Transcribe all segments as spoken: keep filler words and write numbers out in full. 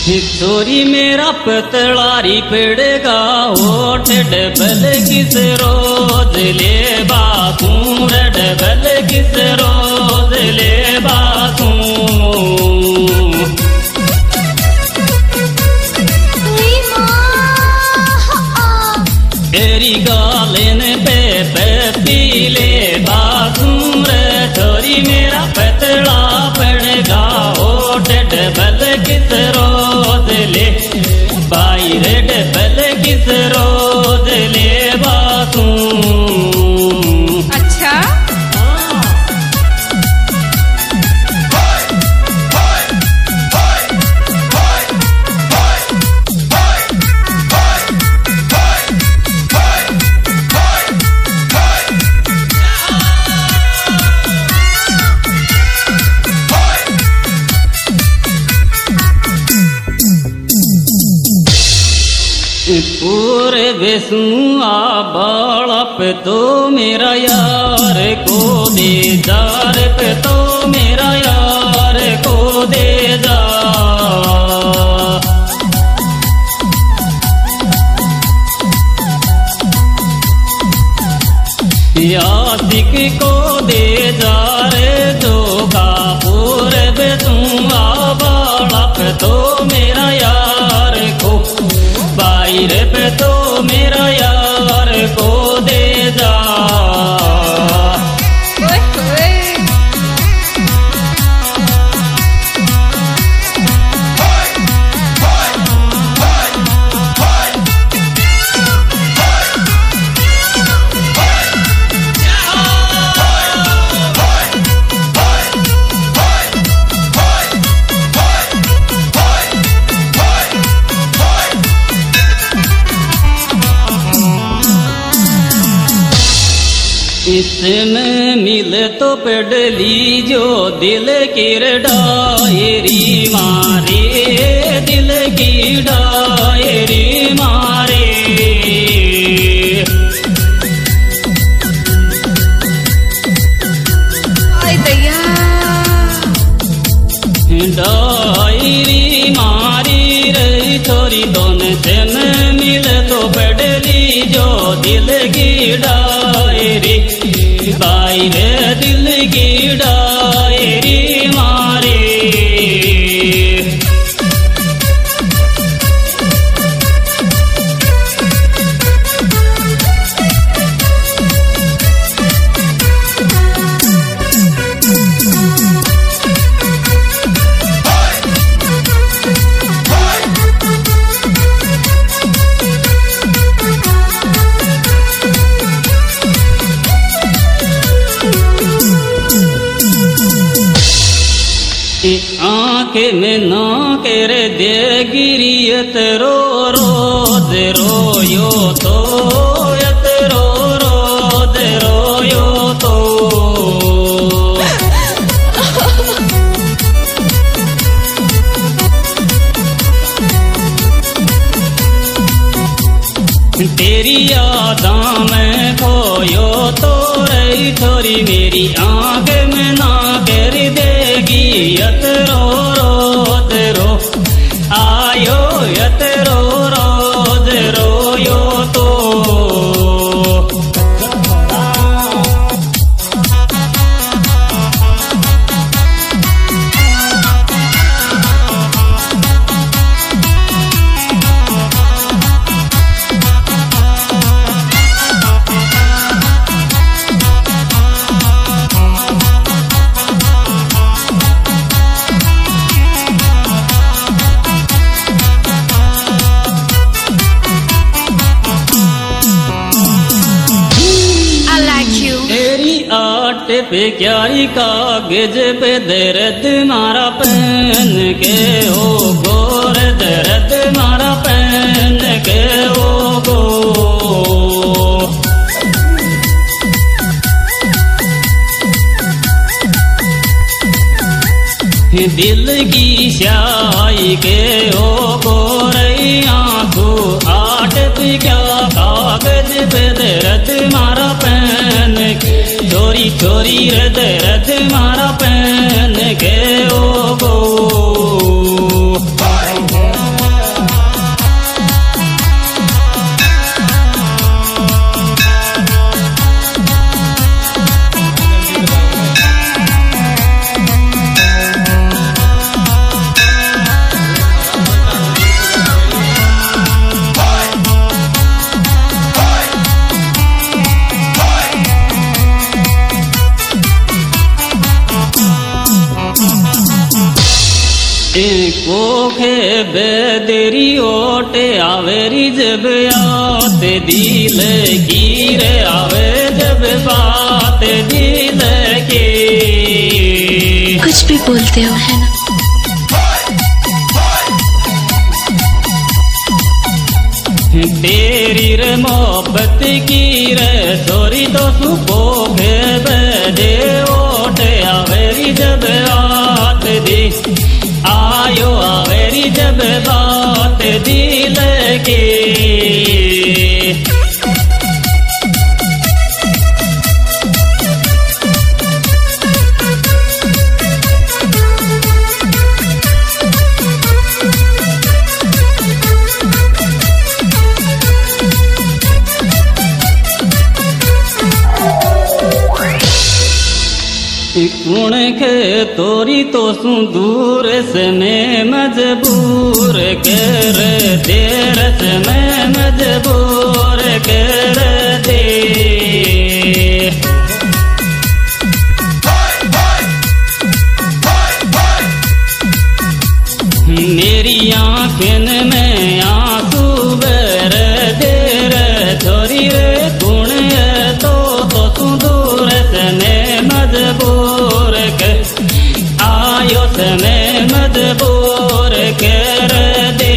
छोरी मेरा पतलारी पेड़ेगा होठ डबल किस रोज ले बातू डबल किस रोज ले बातू तेरी गालन पे पे पीले बातू रे छोरी मेरा पतला पड़ेगा होठ डबल किस रोज ले बाई रे डबल किस रोज ले बातू। अच्छा पूरे बेसुआ बाला पे तो मेरा यार को दे जार पे तो मेरा यार को दे जा यादिक को दे जा रे जो का पूरे बेसुआ बाला पे तो मेरा यार को रे पे तो मेरा यार को दे जा। ओए ओए इसमें मिले तो पेडली जो दिल की डायरी मारे दिल की डायरी मारे आई दैया डायरी मारी रे छोरी दोनों से मिले तो पेडली जो दिल की डायरी बाई रे दिल की डायरी मारे आँख में ना कर दे गिरियत रो रोज रोयो तो यत रो रोज रोयो तो तेरी यादा में खोयो तो रही छोरी मेरी आँख में ना कर देगी यत रो रोज रो आयो यत रो रोज रोयो तो पे क्यारी कागज पे दर्द मारा पहन के ओ गोर दर्द मारा पहन के ओ गो दिल की शाई के ओ गोरई आंखों आठ पे क्या कागज पे दर्द मारा पहन के चोरी चोरी रद रद मारा पहन के ओ गो कोखे बेदरी ओटे आवेरी जब आत दिल की रे आवे जब बात दिल की। कुछ भी बोलते हो है ना। तेरी रे मोहब्बत की रे छोरी तो सुपोखे बेदे ओटे आवेरी जब आत दी आयो आवेरी जब बात दिल की। कुण के तोरी तो सू दूर से मैं मजबूर कर देर से मैं मजबूर कर दे। मेरी आँखन में आंसू बर देर छोरी रे कुण तो तो सू दूर से मैं मजबूर आयो से मैं मजबूर कर दे।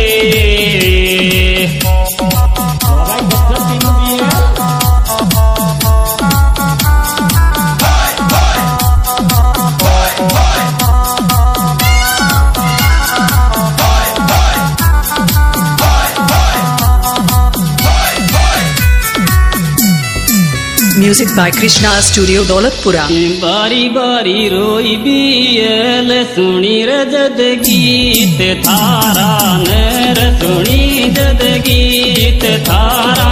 Music by Krishna Studio Daulatpura. बारी बारी रोई बियल सुनी रे जद गीत थारा नर सुनी जद गीत थारा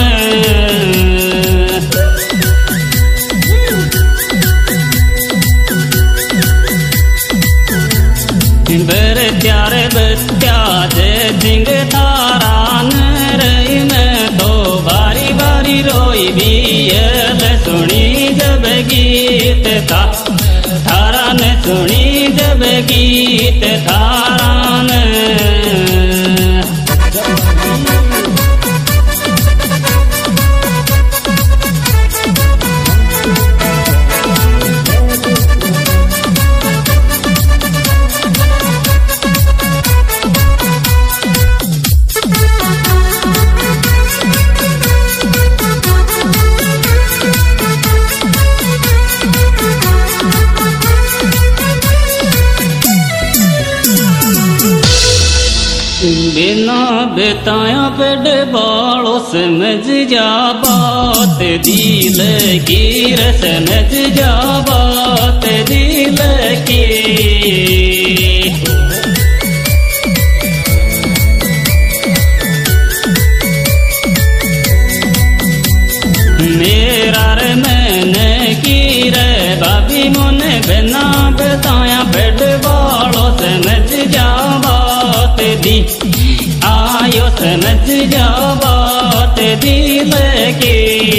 बर प्यारे बच्चा जे सिंह थारा नर में तो बारी बारी रोई बियल सुनी जब गीत था थारा ने सुनी जब गीत थारा ने। बिना बताया पेड़ बालों समझ जा बात दिल की रे समझ जा बात दिल की। मेरा रे मैंने की रे भाभी मोने बिना बताया पेड़ बालों समझ जा बात दी आयो समझ जा बात दिल की।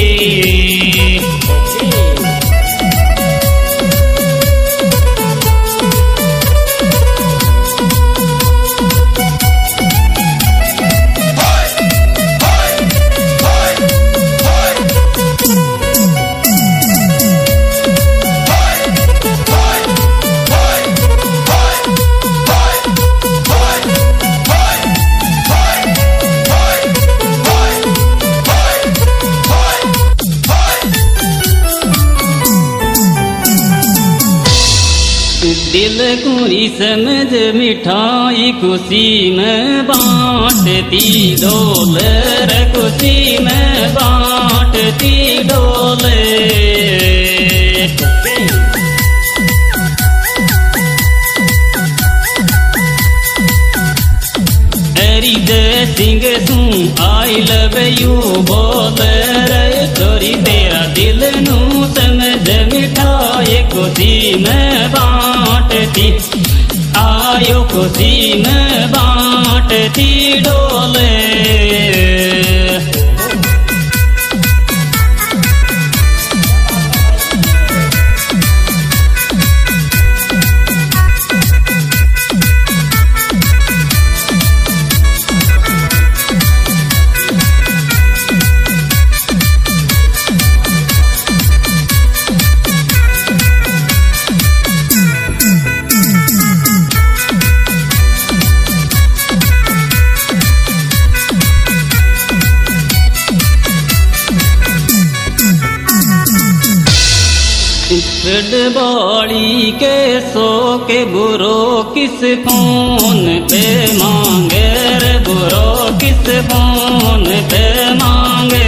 दिल कुरी समझ मिठाई खुशी में बांटती डोल रे खुशी में बांटती डोल। एरी दे सिंह तू आई लव यू बोल रे छोरी तेरा दिल नू समझ मिठाई खुशी में बांटती आयो खुशी में बांटती डोले। फिर बाड़ी के सो के बुरो किस फोन पे मांगे रे बुरो किस फोन पे मांगे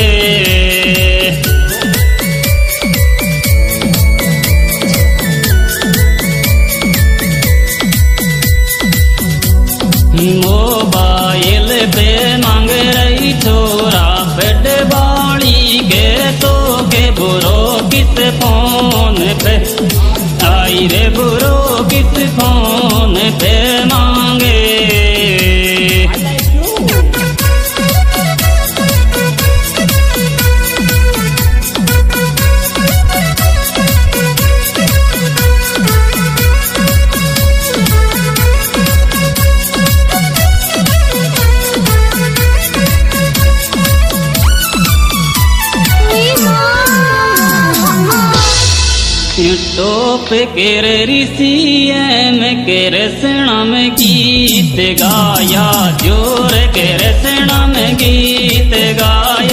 मोबाइल पे मांग रही छोरा बेड बाड़ी के तो के बुरो किस फोन पे आई रे बुरो किस फोन पे मांगे टोप केरे ऋषि एम केरे सेना में गीत गाया जोर केरे सेना में गीत गाया